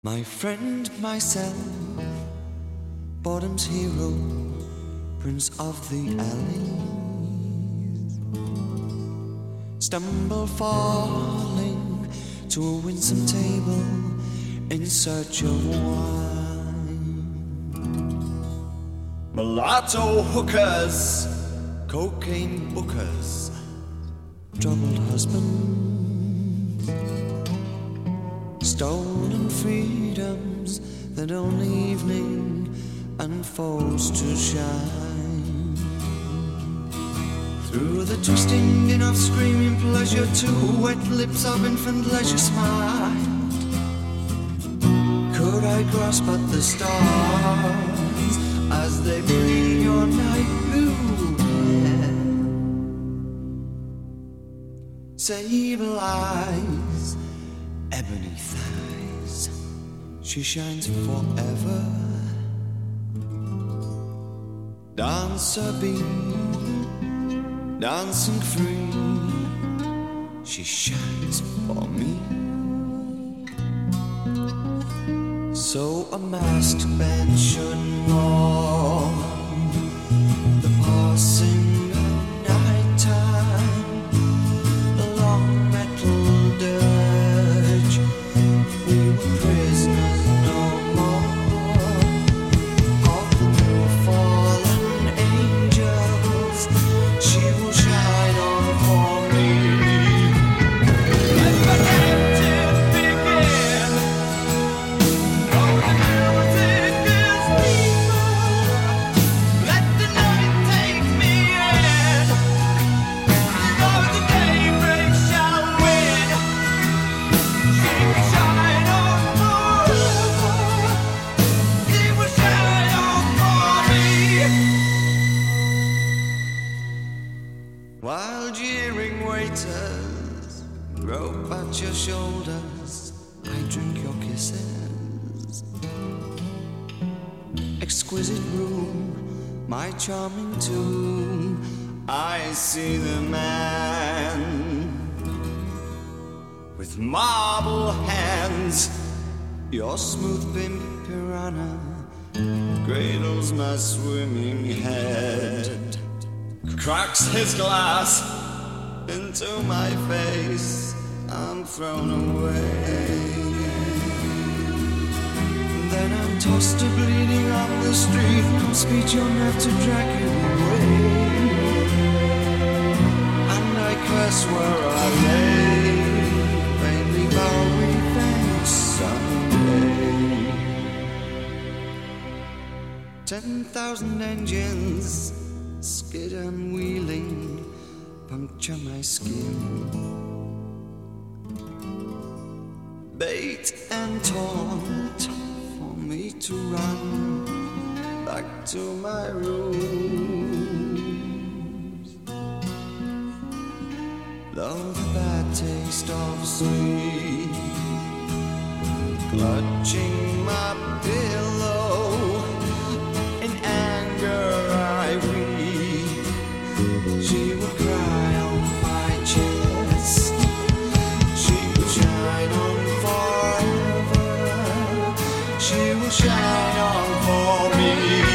My friend, myself, Boredom's hero, prince of the alleys, stumble falling to a winsome table in search of wine. Mulatto hookers, cocaine bookers, troubled husbands, stolen freedoms that only evening unfolds to shine. Through the twisting din of screaming pleasure, two wet lips of infant leisure smiled. Could I grasp at the stars as they bring your night blue hair? Sable eyes, ebony thighs, she shines forever. Dancer bee, dancing free, she shines for me. So a masked band should mourn the passing of night time, the long metal dirge. We were prisoners no more of the new fallen angels. She will shine on for me. Let the captive begin. Oh, the music is deeper. Let the night take me in. Though the daybreak shall win, she will shine on forever. She will shine on for me. While jeering waiters grope at your shoulders, I drink your kisses. Exquisite room, my charming tomb, I see the man with marble hands. Your smooth pimp piranha cradles my swimming head, cracks his glass into my face. I'm thrown away. Then I'm tossed to bleeding on the street. No speech on earth to drag you away. And I curse where I lay, vainly borrowing thanks someday. 10,000 engines skid and wheeling, puncture my skin. Bait and taunt for me to run back to my rooms. Though the bad taste of sleep clutching my pillow, in anger I weep. She will cry on my chest. She will shine on forever. She will shine on for me.